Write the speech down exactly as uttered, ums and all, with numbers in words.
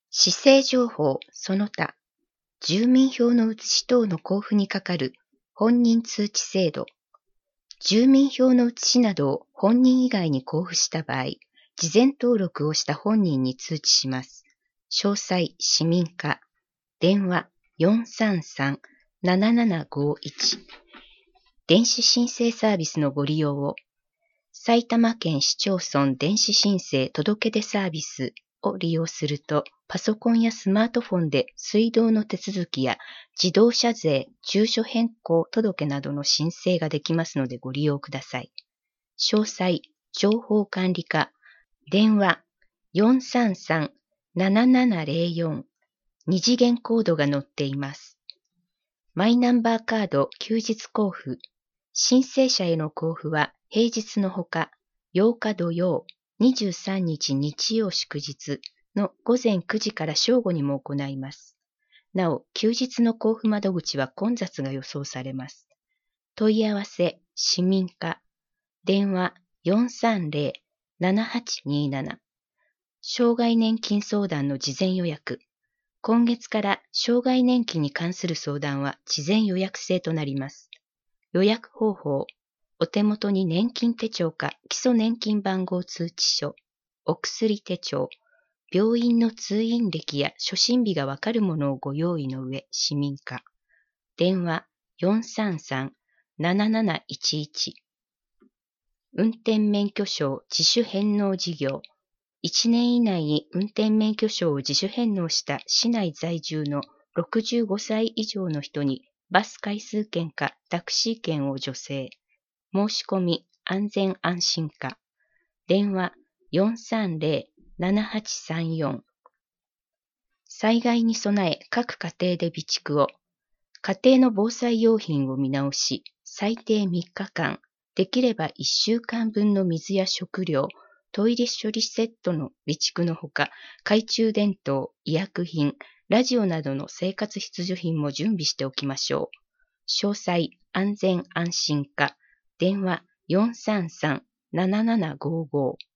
市政情報その他、住民票の写し等の交付に係る本人通知制度。住民票の写しなどを本人以外に交付した場合、事前登録をした本人に通知します。詳細、市民課。電話 よんさんさんななななごいち。電子申請サービスのご利用を、埼玉県市町村電子申請届出サービスを利用すると、パソコンやスマートフォンで水道の手続きや自動車税、住所変更届などの申請ができますのでご利用ください。詳細、情報管理課。電話 よんさんさんななななゼロよん。二次元コードが載っています。マイナンバーカード休日交付。申請者への交付は平日のほか、ようか土曜、にじゅうさんにち日曜祝日のごぜんくじから正午にも行います。なお、休日の交付窓口は混雑が予想されます。問い合わせ、市民課。電話 よんさんゼロななはちになな。障害年金相談の事前予約。今月から障害年金に関する相談は事前予約制となります。予約方法。お手元に年金手帳か基礎年金番号通知書、お薬手帳、病院の通院歴や初診日がわかるものをご用意の上、市民課。電話 よんさんさんなななないちいち。運転免許証自主返納事業。いちねん以内に運転免許証を自主返納した市内在住のろくじゅうごさい以上の人にバス回数券かタクシー券を助成。申し込み安全安心課。電話 よんさんゼロななはちさんよん。災害に備え各家庭で備蓄を。家庭の防災用品を見直し、最低みっかかん、できればいっしゅうかんぶんの水や食料、トイレ処理セットの備蓄のほか、懐中電灯、医薬品、ラジオなどの生活必需品も準備しておきましょう。詳細、安全安心課。電話 よんさんさんななななごご。